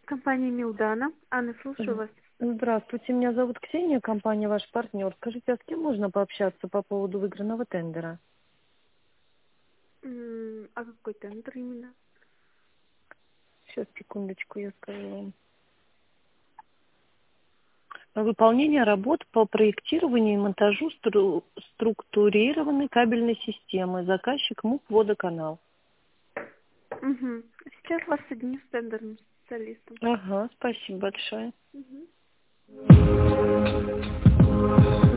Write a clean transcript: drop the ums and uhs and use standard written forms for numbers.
Компания Милдана. Анна, слушаю вас. Здравствуйте, меня зовут Ксения, компания «Ваш партнер». Скажите, а с кем можно пообщаться по поводу выигранного тендера? А какой тендер именно? Сейчас, секундочку, я скажу вам. Выполнение работ по проектированию и монтажу структурированной кабельной системы. Заказчик МУП «Водоканал». Угу. Сейчас вас соединю с тендерным специалистом. Ага, спасибо большое. Мгм.